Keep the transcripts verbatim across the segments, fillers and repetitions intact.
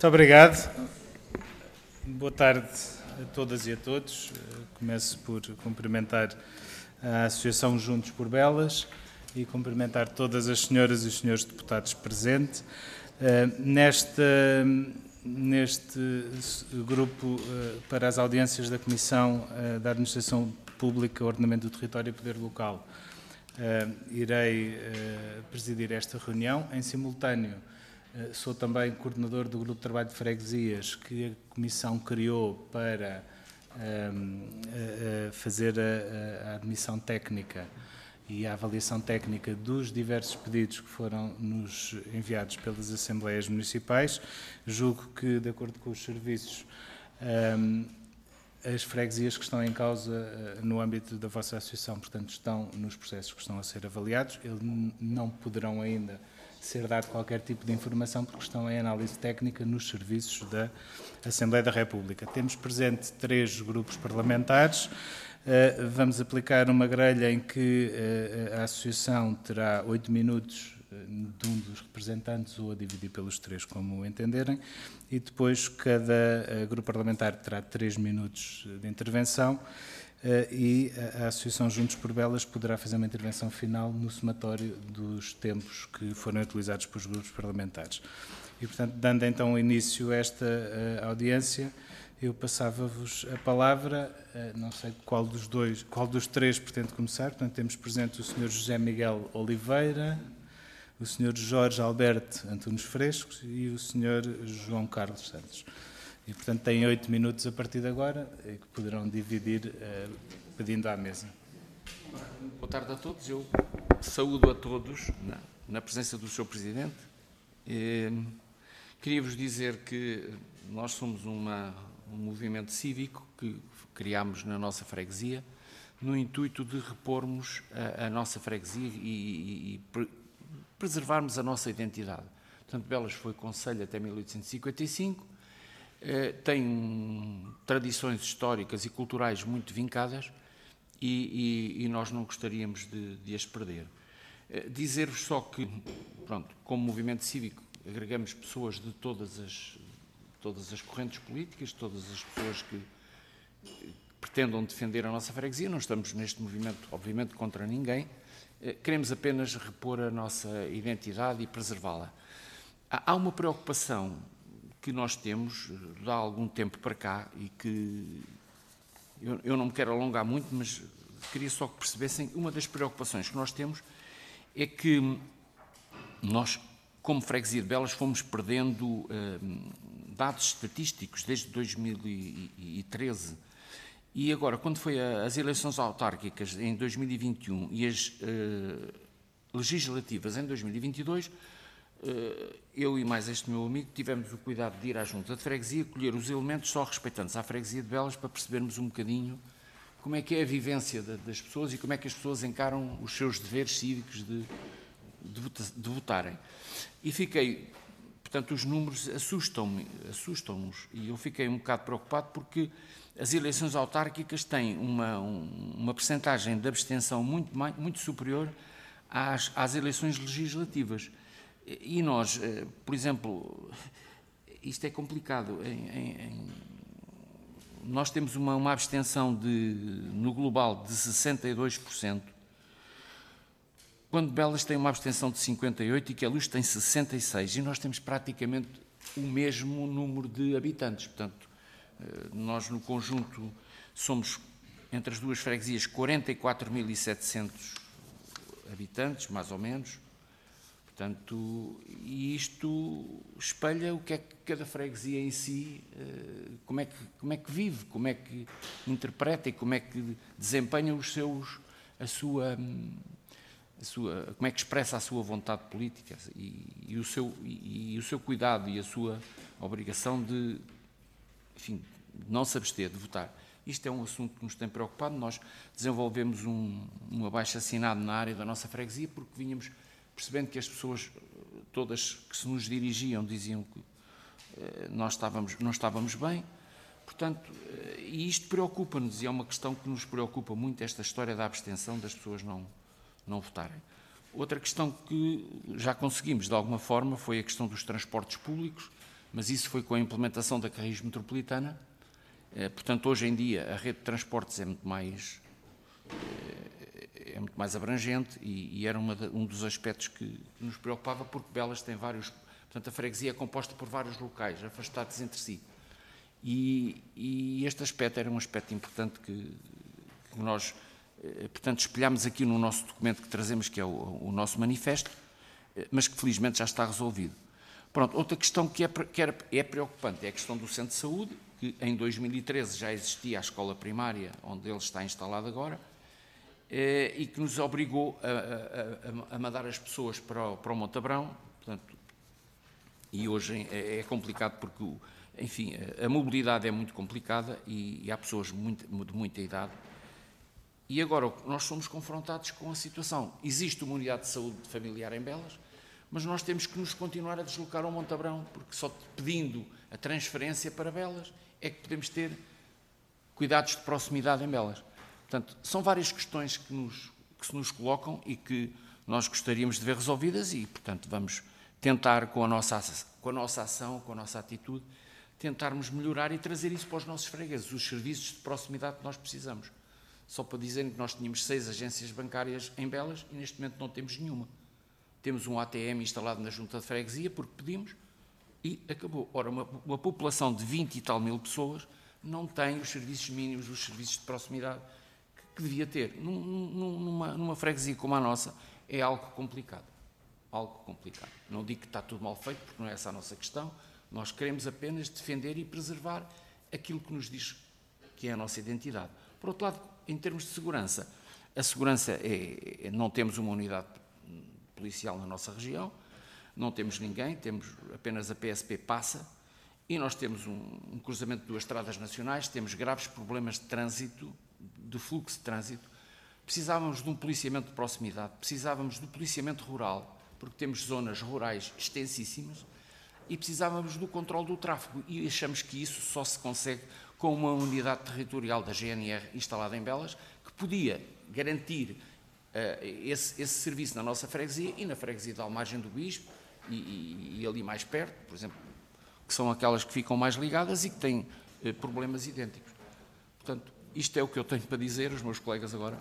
Muito obrigado. Boa tarde a todas e a todos. Começo por cumprimentar a Associação Juntos por Belas e cumprimentar todas as senhoras e os senhores deputados presentes. Neste, neste grupo para as audiências da Comissão da Administração Pública, Ordenamento do Território e Poder Local, irei presidir esta reunião. Em simultâneo, sou também coordenador do Grupo de Trabalho de Freguesias que a Comissão criou para um, a, a fazer a, a admissão técnica e a avaliação técnica dos diversos pedidos que foram nos enviados pelas Assembleias Municipais. Julgo que, de acordo com os serviços, um, as freguesias que estão em causa uh, no âmbito da vossa associação, portanto, estão nos processos que estão a ser avaliados. Eles não poderão ainda ser dado qualquer tipo de informação porque estão em análise técnica nos serviços da Assembleia da República. Temos presente três grupos parlamentares. Uh, vamos aplicar uma grelha em que uh, a Associação terá oito minutos de um dos representantes ou a dividir pelos três, como entenderem, e depois cada uh, grupo parlamentar terá três minutos de intervenção. Uh, e a Associação Juntos por Belas poderá fazer uma intervenção final no somatório dos tempos que foram utilizados pelos grupos parlamentares. E, portanto, dando então início a esta uh, audiência, eu passava-vos a palavra, uh, não sei qual dos dois, qual dos três pretende começar. Portanto, temos presente o senhor José Miguel Oliveira, o senhor Jorge Alberto Antunes Frescos e o senhor João Carlos Santos. E, portanto, têm oito minutos a partir de agora, que poderão dividir uh, pedindo à mesa. Boa tarde a todos. Eu saúdo a todos na, na presença do senhor Presidente. E, queria-vos dizer que nós somos uma, um movimento cívico que criámos na nossa freguesia no intuito de repormos a, a nossa freguesia e, e, e preservarmos a nossa identidade. Portanto, Belas foi concelho até mil oitocentos e cinquenta e cinco, tem tradições históricas e culturais muito vincadas e, e, e nós não gostaríamos de, de as perder. Dizer-vos só que, pronto, como movimento cívico, agregamos pessoas de todas as, todas as correntes políticas, todas as pessoas que pretendam defender a nossa freguesia. Não estamos neste movimento, obviamente, contra ninguém. Queremos apenas repor a nossa identidade e preservá-la. Há uma preocupação que nós temos de há algum tempo para cá e que eu, eu não me quero alongar muito, mas queria só que percebessem, uma das preocupações que nós temos é que nós, como freguesia de Belas, fomos perdendo eh, dados estatísticos desde dois mil e treze e agora, quando foi a, as eleições autárquicas em dois mil e vinte e um e as eh, legislativas em dois mil e vinte e dois, eu e mais este meu amigo tivemos o cuidado de ir à junta de freguesia, colher os elementos só respeitantes à freguesia de Belas para percebermos um bocadinho como é que é a vivência das pessoas e como é que as pessoas encaram os seus deveres cívicos de, de, de votarem. E fiquei, portanto, os números assustam-me, assustam-nos, e eu fiquei um bocado preocupado porque as eleições autárquicas têm uma, uma percentagem de abstenção muito, muito superior às, às eleições legislativas. E nós, por exemplo, isto é complicado, em, em, em, nós temos uma, uma abstenção de, no global de sessenta e dois por cento, quando Belas tem uma abstenção de cinquenta e oito por cento e que a Luz tem sessenta e seis por cento, e nós temos praticamente o mesmo número de habitantes. Portanto, nós no conjunto somos, entre as duas freguesias, quarenta e quatro mil e setecentos habitantes, mais ou menos. Portanto, e isto espelha o que é que cada freguesia em si, como é que, como é que vive, como é que interpreta e como é que desempenha os seus, a sua, a sua, como é que expressa a sua vontade política e, e, o seu, e, e o seu cuidado e a sua obrigação de, enfim, de não se abster de votar. Isto é um assunto que nos tem preocupado. Nós desenvolvemos um, um abaixo-assinado na área da nossa freguesia porque vínhamos percebendo que as pessoas todas que se nos dirigiam diziam que eh, nós estávamos, não estávamos bem, portanto, eh, e isto preocupa-nos, e é uma questão que nos preocupa muito, esta história da abstenção, das pessoas não, não votarem. Outra questão que já conseguimos, de alguma forma, foi a questão dos transportes públicos. mas isso foi com a implementação da Carris Metropolitana. Portanto, hoje em dia, a rede de transportes é muito mais, é muito mais abrangente e, e era uma de, um dos aspectos que nos preocupava, porque Belas tem vários... Portanto, a freguesia é composta por vários locais, afastados entre si. E, e este aspecto era um aspecto importante que, que nós, portanto, espelhámos aqui no nosso documento que trazemos, que é o, o nosso manifesto, mas que felizmente já está resolvido. Pronto, outra questão que é, que era, é preocupante é a questão do centro de saúde, que em dois mil e treze já existia a escola primária, onde ele está instalado agora, eh, e que nos obrigou a, a, a mandar as pessoas para o, para o Montabrão, portanto, e hoje é, é complicado porque, enfim, a mobilidade é muito complicada e, e há pessoas muito, de muita idade. E agora nós somos confrontados com a situação. Existe uma unidade de saúde familiar em Belas, mas nós temos que nos continuar a deslocar ao Montabrão, porque só pedindo a transferência para Belas é que podemos ter cuidados de proximidade em Belas. Portanto, são várias questões que, nos, que se nos colocam e que nós gostaríamos de ver resolvidas e, portanto, vamos tentar com a nossa, com a nossa ação, com a nossa atitude, tentarmos melhorar e trazer isso para os nossos fregueses, os serviços de proximidade que nós precisamos. Só para dizer que nós tínhamos seis agências bancárias em Belas e neste momento não temos nenhuma. Temos um A T M instalado na Junta de Freguesia porque pedimos e acabou. Ora, uma, uma população de vinte e tal mil pessoas não tem os serviços mínimos, os serviços de proximidade que, que devia ter. Num, num, numa, numa freguesia como a nossa é algo complicado. Algo complicado. Não digo que está tudo mal feito, porque não é essa a nossa questão. Nós queremos apenas defender e preservar aquilo que nos diz que é a nossa identidade. Por outro lado, em termos de segurança, a segurança é, é não temos uma unidade policial na nossa região, não temos ninguém, temos apenas a P S P passa e nós temos um, um cruzamento de duas estradas nacionais, temos graves problemas de trânsito, de fluxo de trânsito. Precisávamos de um policiamento de proximidade, precisávamos do policiamento rural, porque temos zonas rurais extensíssimas, e precisávamos do controle do tráfego, e achamos que isso só se consegue com uma unidade territorial da G N R instalada em Belas, que podia garantir uh, esse, esse serviço na nossa freguesia e na freguesia da Almagem do Bispo e, e, e ali mais perto, por exemplo, que são aquelas que ficam mais ligadas e que têm uh, problemas idênticos. Portanto, isto é o que eu tenho para dizer, os meus colegas agora.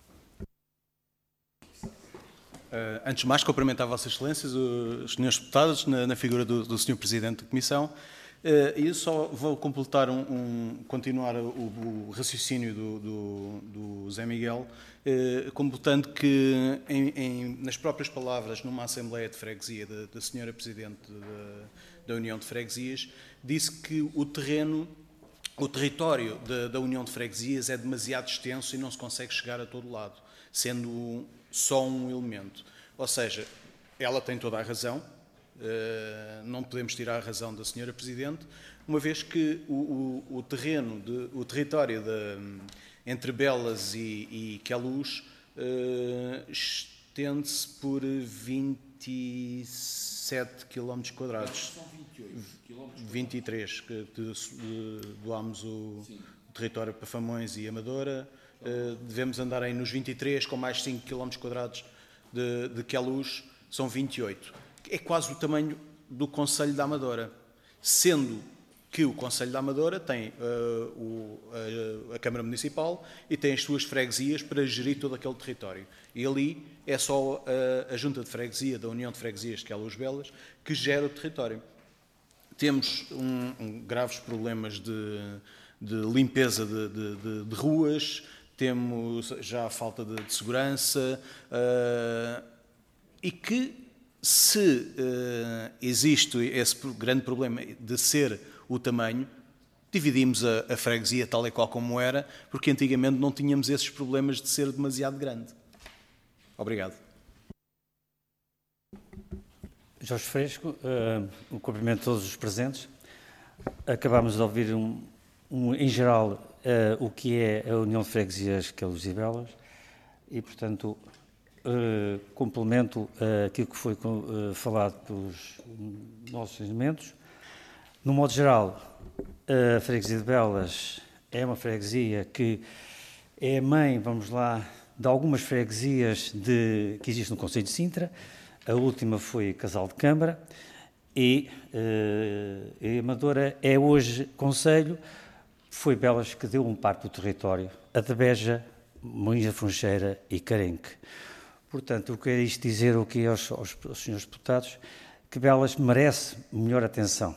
Uh, antes de mais, cumprimentar Vossas Excelências, os senhores deputados, na, na figura do, do senhor Presidente da Comissão. Uh, e eu só vou completar, um, um, continuar o, o raciocínio do, do, do Zé Miguel, uh, completando que, em, em, nas próprias palavras, numa Assembleia de Freguesia da, da senhora Presidente da, da União de Freguesias, disse que o terreno, o território da, da União de Freguesias é demasiado extenso e não se consegue chegar a todo lado, sendo só um elemento. Ou seja, ela tem toda a razão, uh, não podemos tirar a razão da senhora Presidente, uma vez que o, o, o terreno, de, o território de, entre Belas e, e Queluz uh, estende-se por vinte e sete quilómetros quadrados. São vinte e oito quilómetros. vinte e três, que doámos o, o território para Famões e Amadora. Uh, devemos andar aí nos vinte e três, com mais cinco quilómetros quadrados de, de Queluz, são vinte e oito. É quase o tamanho do Concelho da Amadora, sendo que o Concelho da Amadora tem uh, o, a, a Câmara Municipal e tem as suas freguesias para gerir todo aquele território. E ali é só a, a Junta de Freguesia, da União de Freguesias de Queluz Belas, que gera o território. Temos um, um, graves problemas de, de limpeza de, de, de, de ruas, temos já a falta de, de segurança, uh, e que se uh, existe esse grande problema de ser o tamanho, dividimos a, a freguesia tal e qual como era, porque antigamente não tínhamos esses problemas de ser demasiado grande. Obrigado. Jorge Fresco, uh, um cumprimento a todos os presentes. Acabámos de ouvir, um, um, em geral, uh, o que é a União de Freguesias Queluz e Belas e, portanto, uh, complemento uh, aquilo que foi uh, falado pelos nossos elementos. No modo geral, a Freguesia de Belas é uma freguesia que é a mãe, vamos lá, de algumas freguesias de, que existem no Concelho de Sintra. A última foi Casal de Câmara e, uh, e Amadora é hoje concelho, foi Belas que deu um parte do território, a de Beja, Moinhos da Funcheira e Carenque. Portanto, eu quero isto dizer aqui aos, aos, aos senhores deputados, que Belas merece melhor atenção,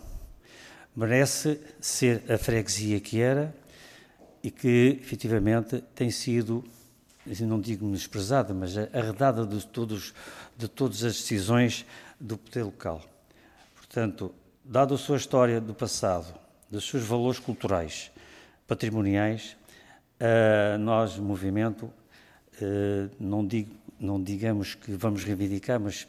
merece ser a freguesia que era e que, efetivamente, tem sido, não digo menosprezada, mas arredada de, todos, de todas as decisões do poder local. Portanto, dado a sua história do passado, dos seus valores culturais, patrimoniais, uh, nós, movimento, uh, não, digo, não digamos que vamos reivindicar, mas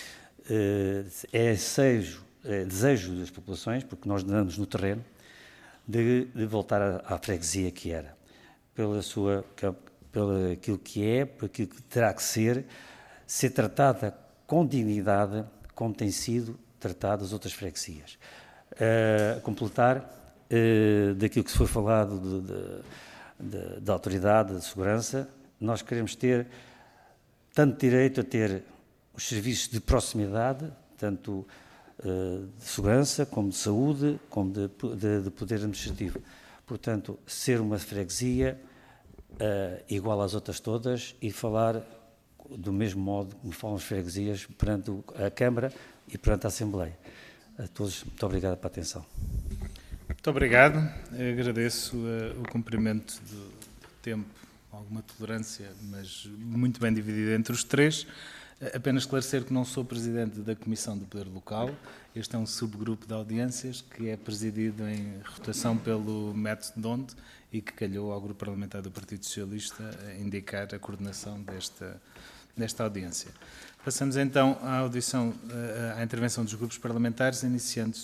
uh, é, desejo, é desejo das populações, porque nós andamos no terreno, de, de voltar à, à freguesia que era, pela sua, pelo aquilo que é, por aquilo que terá que ser, ser tratada com dignidade, como tem sido tratada as outras freguesias. Uh, completar uh, daquilo que se foi falado de, de, de, da autoridade de segurança, nós queremos ter tanto direito a ter os serviços de proximidade, tanto uh, de segurança, como de saúde, como de, de, de poder administrativo. Portanto, ser uma freguesia uh, igual às outras todas e falar do mesmo modo como falam as freguesias perante a Câmara e perante a Assembleia. A todos, muito obrigado pela atenção. Muito obrigado. Eu agradeço uh, o cumprimento do tempo, alguma tolerância, mas muito bem dividido entre os três. Uh, apenas esclarecer que não sou presidente da Comissão do Poder Local. Este é um subgrupo de audiências que é presidido em rotação pelo método Donde e que calhou ao Grupo Parlamentar do Partido Socialista a indicar a coordenação desta, desta audiência. Passamos então à audição, à intervenção dos grupos parlamentares, iniciando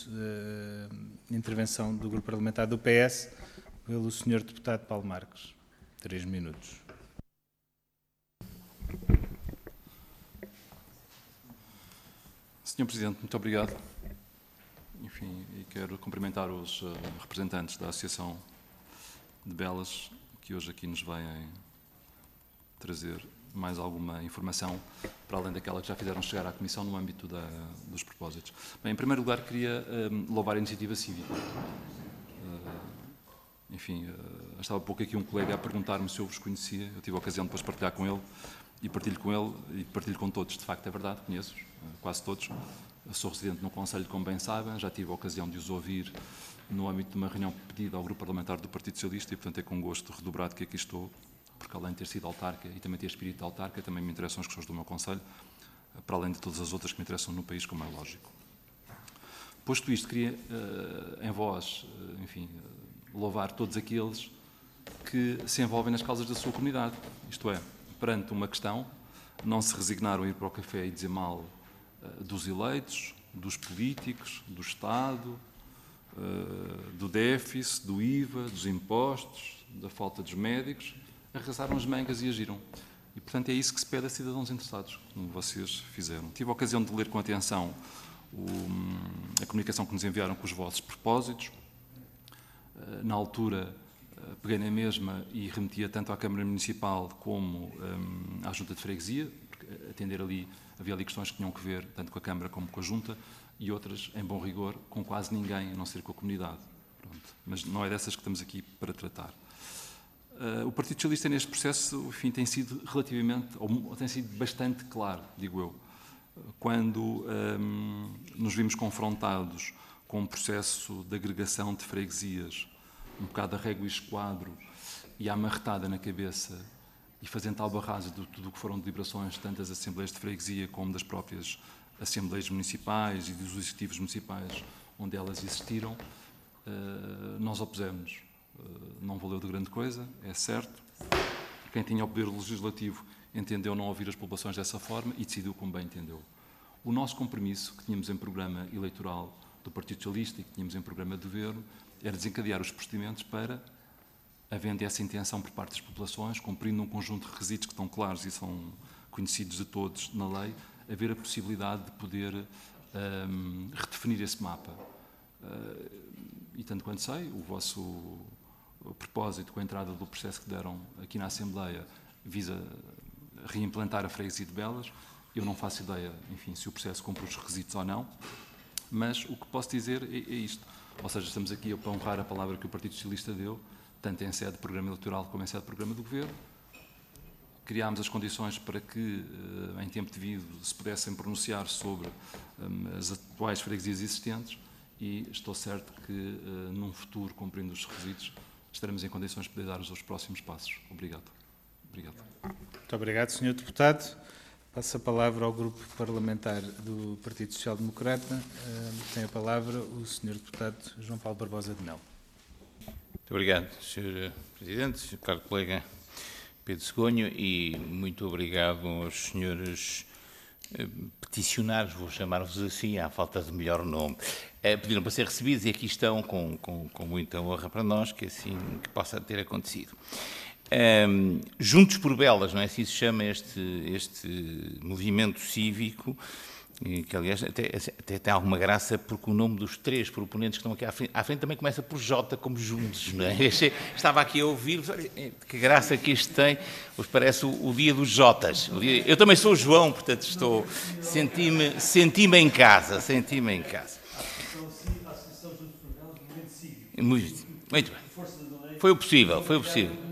a intervenção do Grupo Parlamentar do P S pelo senhor Deputado Paulo Marques. Três minutos. senhor Presidente, muito obrigado. Enfim, e quero cumprimentar os uh, representantes da Associação de Belas que hoje aqui nos vêm trazer mais alguma informação, para além daquela que já fizeram chegar à Comissão no âmbito da, dos propósitos. Bem, em primeiro lugar, queria um, louvar a iniciativa cívica. Uh, enfim, uh, estava há pouco aqui um colega a perguntar-me se eu vos conhecia, eu tive a ocasião de depois partilhar com ele, e partilho com ele, e partilho com todos, de facto é verdade, conheço-os, uh, quase todos. Eu sou residente no Conselho, como bem sabem, já tive a ocasião de os ouvir no âmbito de uma reunião pedida ao Grupo Parlamentar do Partido Socialista, e portanto é com gosto redobrado que aqui estou, porque além de ter sido autarca e também ter espírito de autarca, também me interessam as questões do meu Conselho, para além de todas as outras que me interessam no país, como é lógico. Posto isto, queria, uh, em voz, uh, enfim, uh, louvar todos aqueles que se envolvem nas causas da sua comunidade. Isto é, perante uma questão, não se resignaram a ir para o café e dizer mal uh, dos eleitos, dos políticos, do Estado, uh, do déficit, do I V A, dos impostos, da falta dos médicos, arrasaram as mangas e agiram. E, portanto, é isso que se pede a cidadãos interessados, como vocês fizeram. Tive a ocasião de ler com atenção o, a comunicação que nos enviaram com os vossos propósitos. Na altura, peguei na mesma e remetia tanto à Câmara Municipal como um, à Junta de Freguesia, porque atender ali, havia ali questões que tinham que ver tanto com a Câmara como com a Junta, e outras, em bom rigor, com quase ninguém, a não ser com a comunidade. Pronto. Mas não é dessas que estamos aqui para tratar. Uh, o Partido Socialista neste processo, enfim, tem sido relativamente, ou tem sido bastante claro, digo eu, quando um, nos vimos confrontados com um processo de agregação de freguesias, um bocado a régua e esquadro e a amarretada na cabeça e fazendo tal barragem de tudo o que foram deliberações, tanto das Assembleias de Freguesia como das próprias Assembleias Municipais e dos Executivos Municipais onde elas existiram, uh, nós opusemos. Não valeu de grande coisa, é certo. Quem tinha o poder legislativo entendeu não ouvir as populações dessa forma e decidiu como bem entendeu. O nosso compromisso, que tínhamos em programa eleitoral do Partido Socialista e que tínhamos em programa de governo, era desencadear os procedimentos para, havendo essa intenção por parte das populações, cumprindo um conjunto de requisitos que estão claros e são conhecidos de todos na lei, haver a possibilidade de poder um, redefinir esse mapa. Uh, e tanto quanto sei, o vosso o propósito com a entrada do processo que deram aqui na Assembleia visa reimplantar a freguesia de Belas. Eu não faço ideia, enfim, se o processo cumpre os requisitos ou não. mas o que posso dizer é, é isto. Ou seja, estamos aqui a honrar a palavra que o Partido Socialista deu, tanto em sede de programa eleitoral como em sede de programa do Governo. Criámos as condições para que, em tempo devido, se pudessem pronunciar sobre as atuais freguesias existentes e estou certo que, num futuro, cumprindo os requisitos, estaremos em condições de poder dar os próximos passos. Obrigado. Obrigado. Muito obrigado, senhor Deputado. Passo a palavra ao Grupo Parlamentar do Partido Social Democrata. Tem a palavra o senhor Deputado João Paulo Barbosa de Melo. Muito obrigado, senhor Presidente, senhor caro colega Pedro Segonho, e muito obrigado aos senhores peticionários, vou chamar-vos assim, à falta de melhor nome. Pediram para ser recebidos e aqui estão com, com, com muita honra para nós que assim que possa ter acontecido. Um, Juntos por Belas, não é assim se chama este, este movimento cívico, que aliás até, até tem alguma graça porque o nome dos três proponentes que estão aqui à frente, à frente também começa por J, como Juntos, não é? Estava aqui a ouvir, que graça que isto tem, pois parece o, o dia dos Jotas. O dia, eu também sou o João, portanto estou, senti-me senti-me em casa, senti-me em casa. Muito, muito bem. Foi o possível, foi o possível.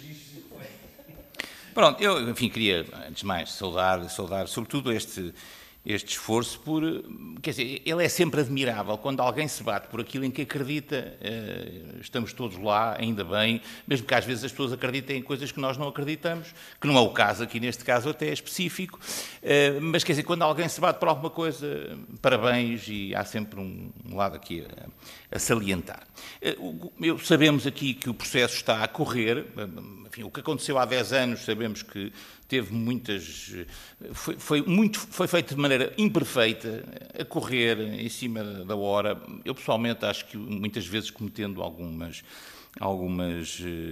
Pronto, eu, enfim, queria, antes de mais, saudar, saudar sobretudo este, este esforço por... Quer dizer, ele é sempre admirável. Quando alguém se bate por aquilo em que acredita, estamos todos lá, ainda bem, mesmo que às vezes as pessoas acreditem em coisas que nós não acreditamos, que não é o caso aqui, neste caso até é específico, mas quer dizer, quando alguém se bate por alguma coisa, parabéns, e há sempre um, um lado aqui a, a salientar. Eu, sabemos aqui que o processo está a correr. Enfim, o que aconteceu há dez anos, sabemos que teve muitas... Foi, foi, muito, foi feito de maneira imperfeita, a correr, em cima da hora. Eu, pessoalmente, acho que muitas vezes cometendo algumas, algumas eh,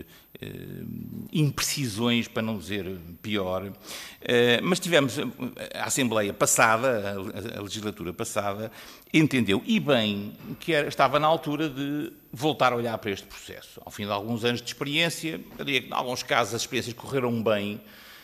imprecisões, para não dizer pior. Eh, mas tivemos a Assembleia passada, a, a legislatura passada, entendeu, e bem, que era, estava na altura de voltar a olhar para este processo. Ao fim de alguns anos de experiência, eu diria que em alguns casos as experiências correram bem,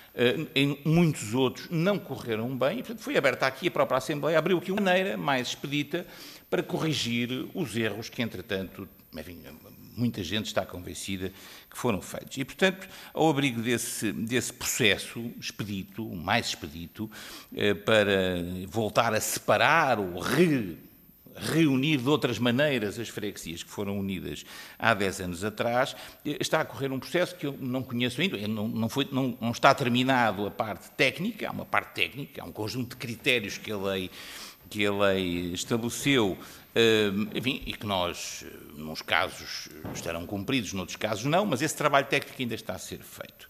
em muitos outros não correram bem, e portanto foi aberta aqui a própria Assembleia, abriu aqui uma maneira mais expedita para corrigir os erros que, entretanto, enfim, muita gente está convencida que foram feitos. E, portanto, ao abrigo desse, desse processo expedito, mais expedito, para voltar a separar ou re reunir de outras maneiras as freguesias que foram unidas há dez anos atrás, está a correr um processo que eu não conheço ainda, não, não, foi, não, não está terminado a parte técnica, há uma parte técnica, há um conjunto de critérios que a lei, que a lei estabeleceu, enfim, e que nós, nos casos, estarão cumpridos, noutros casos não, mas esse trabalho técnico ainda está a ser feito.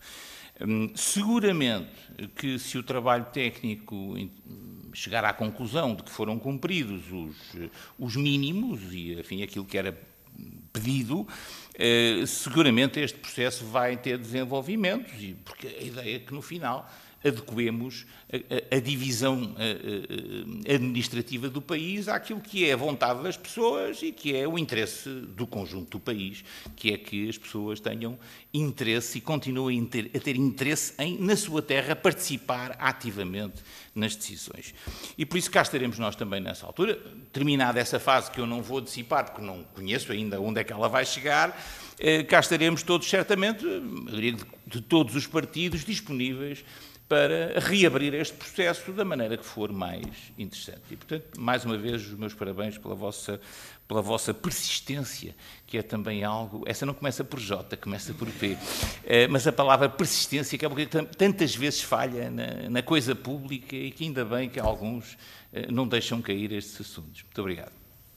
Seguramente que se o trabalho técnico chegar à conclusão de que foram cumpridos os, os mínimos e, enfim, aquilo que era pedido, eh, seguramente este processo vai ter desenvolvimentos, e, porque a ideia é que, no final, adequemos a, a, a divisão a, a administrativa do país àquilo que é a vontade das pessoas e que é o interesse do conjunto do país, que é que as pessoas tenham interesse e continuem a ter, a ter interesse em, na sua terra, participar ativamente nas decisões. E por isso cá estaremos nós também nessa altura, terminada essa fase que eu não vou dissipar, porque não conheço ainda onde é que ela vai chegar, eh, cá estaremos todos, certamente, eu diria de, de todos os partidos, disponíveis para reabrir este processo da maneira que for mais interessante. E, portanto, mais uma vez, os meus parabéns pela vossa, pela vossa persistência, que é também algo... Essa não começa por J, começa por P. Eh, mas a palavra persistência, que é porque tantas vezes falha na, na coisa pública e que ainda bem que alguns eh, não deixam cair estes assuntos. Muito obrigado.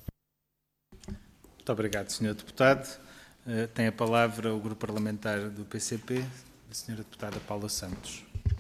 Muito obrigado, senhor Deputado. Uh, tem a palavra o Grupo Parlamentar do P C P, a senhora Deputada Paula Santos.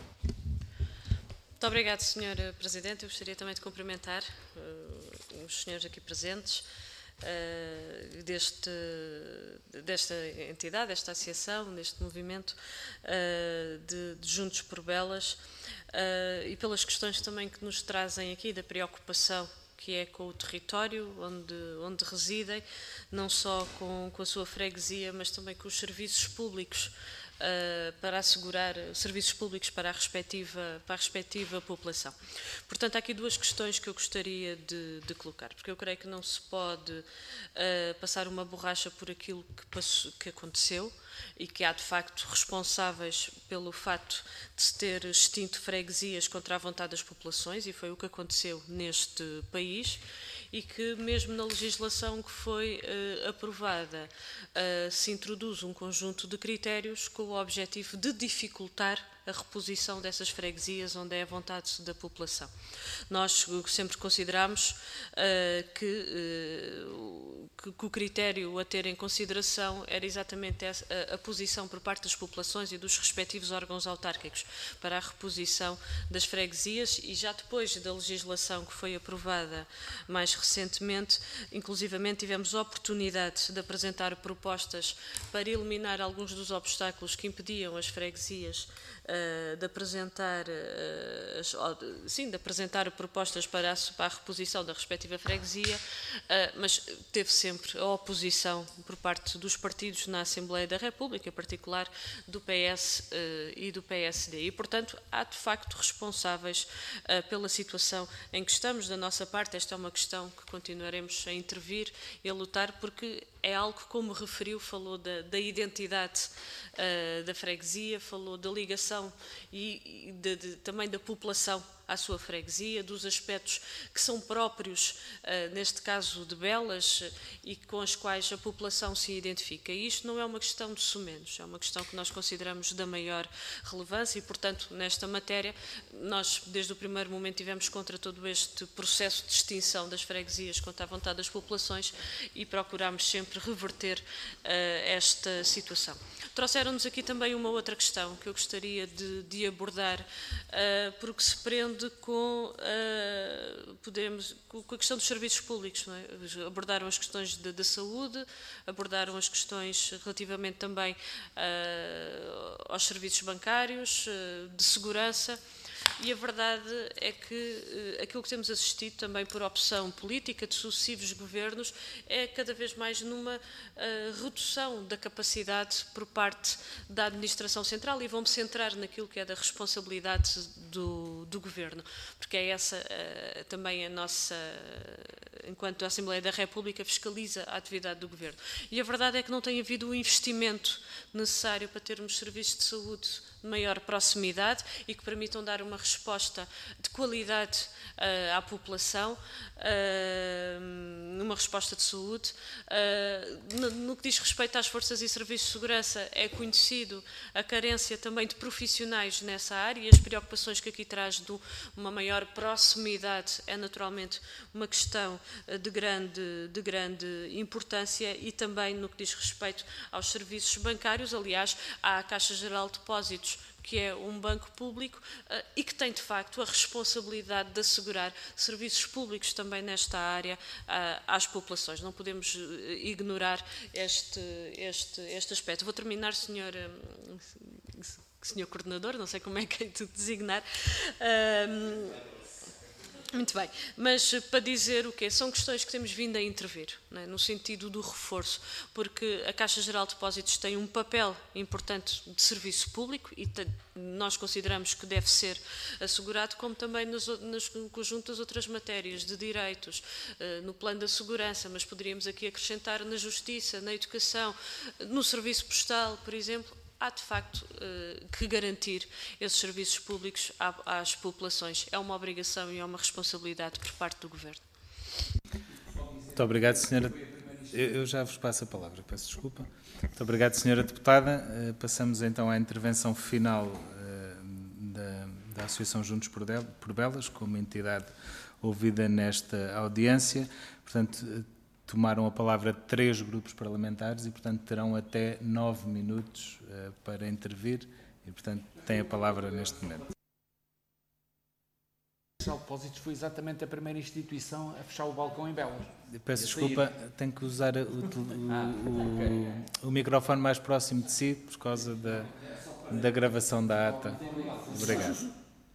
Muito obrigado, senhor Presidente. Eu gostaria também de cumprimentar uh, os senhores aqui presentes uh, deste, desta entidade, desta associação, deste movimento uh, de, de Juntos por Belas uh, e pelas questões também que nos trazem aqui da preocupação que é com o território onde, onde residem, não só com, com a sua freguesia, mas também com os serviços públicos uh, para assegurar serviços públicos para a respectiva, para a respectiva população. Portanto, há aqui duas questões que eu gostaria de, de colocar, porque eu creio que não se pode uh, passar uma borracha por aquilo que, passou, que aconteceu e que há, de facto, responsáveis pelo facto de se ter extinto freguesias contra a vontade das populações, e foi o que aconteceu neste país, e que mesmo na legislação que foi uh, aprovada uh, se introduz um conjunto de critérios com o objetivo de dificultar a reposição dessas freguesias onde é a vontade da população. Nós sempre consideramos uh, que, uh, que, que o critério a ter em consideração era exatamente essa, a, a posição por parte das populações e dos respectivos órgãos autárquicos para a reposição das freguesias, e já depois da legislação que foi aprovada mais recentemente, inclusivamente tivemos a oportunidade de apresentar propostas para eliminar alguns dos obstáculos que impediam as freguesias Uh, de apresentar uh, as, sim, de apresentar propostas para a, para a reposição da respectiva freguesia, uh, mas teve sempre a oposição por parte dos partidos na Assembleia da República, em particular do P S uh, e do P S D. E, portanto, há de facto responsáveis uh, pela situação em que estamos. Da nossa parte, esta é uma questão que continuaremos a intervir e a lutar, porque é algo, como referiu, falou da, da identidade uh, da freguesia, falou da ligação e, e de, de, também da população à sua freguesia, dos aspectos que são próprios, uh, neste caso de Belas, uh, e com as quais a população se identifica. E isto não é uma questão de sumenos, é uma questão que nós consideramos da maior relevância e, portanto, nesta matéria, nós, desde o primeiro momento, tivemos contra todo este processo de extinção das freguesias contra a vontade das populações e procurámos sempre reverter uh, esta situação. Trouxeram-nos aqui também uma outra questão que eu gostaria de, de abordar, uh, porque se prende com, uh, podemos, com a questão dos serviços públicos. Não é? Abordaram as questões da saúde, abordaram as questões relativamente também uh, aos serviços bancários, uh, de segurança. E a verdade é que uh, aquilo que temos assistido também por opção política de sucessivos governos é cada vez mais numa uh, redução da capacidade por parte da administração central, e vou-me centrar naquilo que é da responsabilidade do, do governo, porque é essa uh, também a nossa, enquanto a Assembleia da República fiscaliza a atividade do governo. E a verdade é que não tem havido o investimento necessário para termos serviços de saúde de maior proximidade e que permitam dar uma resposta de qualidade uh, à população, uh, uma resposta de saúde. Uh, no, no que diz respeito às forças e serviços de segurança, é conhecido a carência também de profissionais nessa área, e as preocupações que aqui traz de uma maior proximidade é naturalmente uma questão de grande, de grande importância, e também no que diz respeito aos serviços bancários. Aliás, há a Caixa Geral de Depósitos, que é um banco público uh, e que tem, de facto, a responsabilidade de assegurar serviços públicos também nesta área uh, às populações. Não podemos uh, ignorar este, este, este aspecto. Vou terminar, senhor, uh, senhor Coordenador, não sei como é que é de designar. Uh, Muito bem, mas para dizer o quê? São questões que temos vindo a intervir, não é? No sentido do reforço, porque a Caixa Geral de Depósitos tem um papel importante de serviço público e te, nós consideramos que deve ser assegurado, como também nos, nos, no conjunto das outras matérias de direitos, no plano da segurança, mas poderíamos aqui acrescentar na justiça, na educação, no serviço postal, por exemplo. Há, de facto, que garantir esses serviços públicos às populações. É uma obrigação e é uma responsabilidade por parte do Governo. Muito obrigado, senhora. Eu já vos passo a palavra, peço desculpa. Muito obrigado, senhora Deputada. Passamos então à intervenção final da, da Associação Juntos por Belas, como entidade ouvida nesta audiência. Portanto, tomaram a palavra três grupos parlamentares e, portanto, terão até nove minutos uh, para intervir e, portanto, têm a palavra neste momento. A Geral de Depósitos foi exatamente a primeira instituição a fechar o balcão em Belas. Peço desculpa, tenho que usar o, o, ah, o, okay. o microfone mais próximo de si por causa da, da gravação da ata. Obrigado.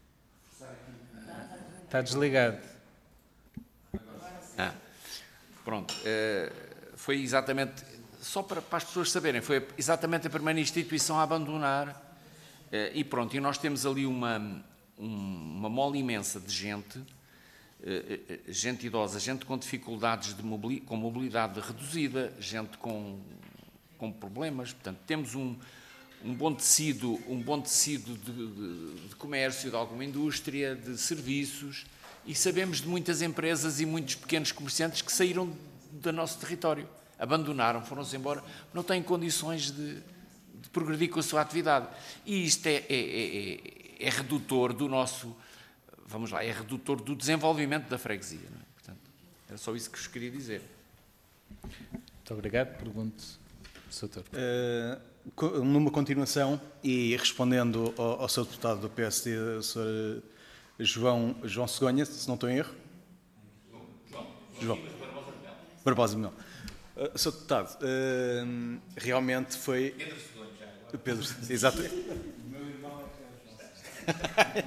Está desligado. Ah. Pronto, foi exatamente, só para, para as pessoas saberem, foi exatamente a primeira instituição a abandonar, e pronto, e nós temos ali uma, uma mole imensa de gente, gente idosa, gente com dificuldades de mobilidade, com mobilidade reduzida, gente com, com problemas, portanto, temos um, um bom tecido, um bom tecido de, de, de comércio, de alguma indústria, de serviços, e sabemos de muitas empresas e muitos pequenos comerciantes que saíram do nosso território, abandonaram, foram-se embora, não têm condições de, de progredir com a sua atividade. E isto é, é, é, é redutor do nosso, vamos lá, é redutor do desenvolvimento da freguesia. Não é? Portanto, era só isso que vos queria dizer. Muito obrigado. Pergunto, doutor. Uh, numa continuação, e respondendo ao, ao seu deputado do P S D, o senhor João, João Cegonha, se não estou em erro. João. João. Barbosa Mel. Uh, senhor deputado, uh, realmente foi... Pedro Cegonha, já agora. Pedro, exato. Meu irmão é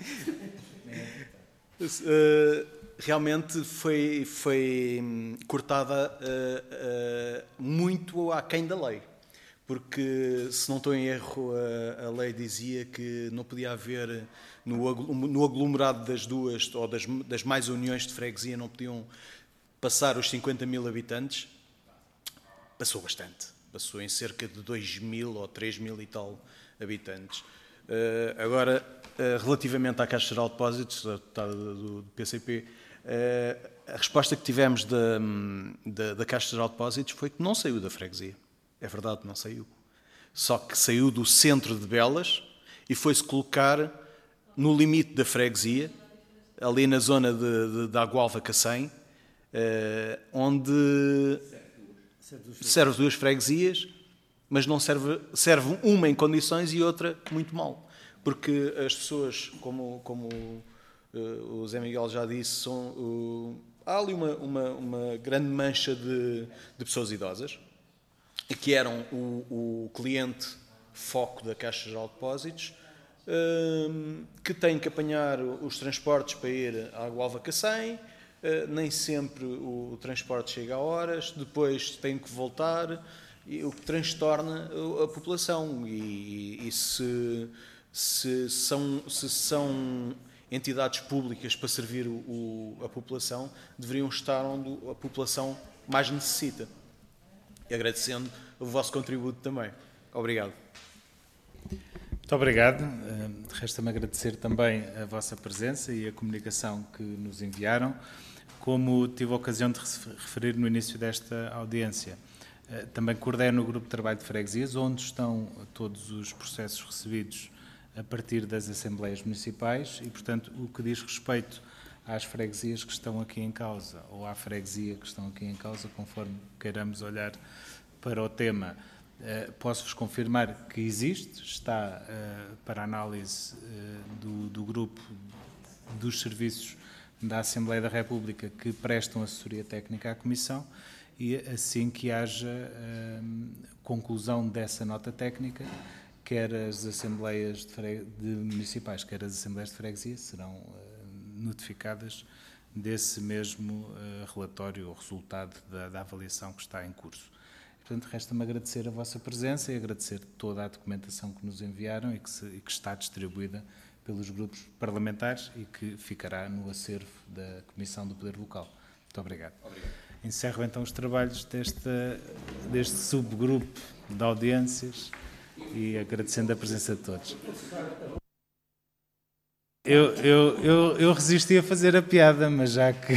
uh, realmente foi, foi cortada uh, uh, muito aquém da lei. Porque, se não estou em erro, a, a lei dizia que não podia haver, no, no aglomerado das duas, ou das, das mais uniões de freguesia, não podiam passar os cinquenta mil habitantes. Passou bastante. Passou em cerca de dois mil ou três mil e tal habitantes. Uh, agora, uh, relativamente à Caixa Geral de Depósitos, a deputada do, do P C P, uh, a resposta que tivemos da, da, da Caixa Geral de Depósitos foi que não saiu da freguesia. É verdade, não saiu. Só que saiu do centro de Belas e foi-se colocar no limite da freguesia, ali na zona de, de, de Agualva-Cacém, eh, onde serve duas freguesias, mas não serve, serve uma em condições e outra muito mal. Porque as pessoas, como, como uh, o Zé Miguel já disse, são, uh, há ali uma, uma, uma grande mancha de, de pessoas idosas, que eram o, o cliente foco da Caixa Geral de Depósitos, um, que têm que apanhar os transportes para ir à Agualva-Cacém, uh, nem sempre o, o transporte chega a horas, depois têm que voltar, e, o que transtorna a, a população. E, e se, se, são, se são entidades públicas para servir o, o, a população, deveriam estar onde a população mais necessita. E agradecendo o vosso contributo também. Obrigado. Muito obrigado. Resta-me agradecer também a vossa presença e a comunicação que nos enviaram. Como tive a ocasião de referir no início desta audiência, também coordeno o Grupo de Trabalho de Freguesias, onde estão todos os processos recebidos a partir das Assembleias Municipais e, portanto, o que diz respeito às freguesias que estão aqui em causa, ou à freguesia que estão aqui em causa, conforme queiramos olhar para o tema. Uh, posso-vos confirmar que existe, está uh, para análise uh, do, do grupo dos serviços da Assembleia da República que prestam assessoria técnica à Comissão e assim que haja uh, conclusão dessa nota técnica, quer as Assembleias de, Fre... de Municipais, quer as Assembleias de Freguesia serão uh, notificadas desse mesmo uh, relatório ou resultado da, da avaliação que está em curso. Portanto, resta-me agradecer a vossa presença e agradecer toda a documentação que nos enviaram e que, se, e que está distribuída pelos grupos parlamentares e que ficará no acervo da Comissão do Poder Local. Muito obrigado. Obrigado. Encerro então os trabalhos desta, deste subgrupo de audiências e agradecendo a presença de todos. Eu, eu, eu, eu resisti a fazer a piada, mas já que...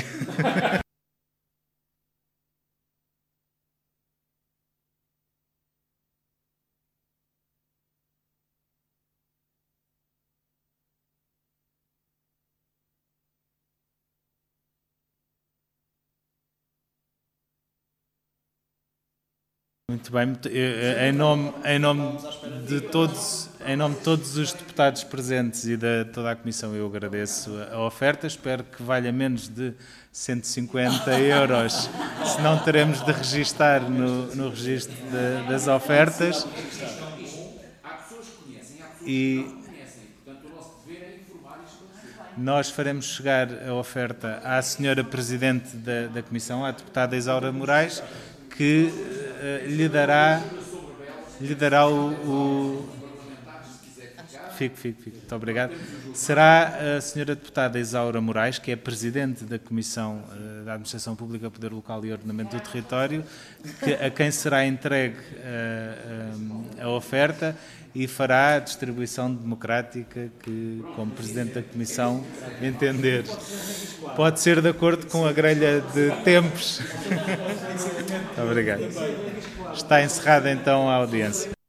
Muito bem, em nome, em nome de todos, em nome de todos os deputados presentes e de toda a Comissão, eu agradeço a oferta. Espero que valha menos de cento e cinquenta euros, senão teremos de registar no, no registro de, das ofertas. E nós faremos chegar a oferta à senhora Presidente da, da Comissão, à deputada Isaura Moraes, que uh, lhe dará, lhe dará o... o... Fico, fico, fico. Muito obrigado. Será a senhora deputada Isaura Moraes, que é presidente da Comissão uh, da Administração Pública, Poder Local e Ordenamento do Território, que, a quem será entregue uh, um, a oferta e fará a distribuição democrática que, como presidente da Comissão, entender. Pode ser de acordo com a grelha de tempos. Muito obrigado. Está encerrada então a audiência.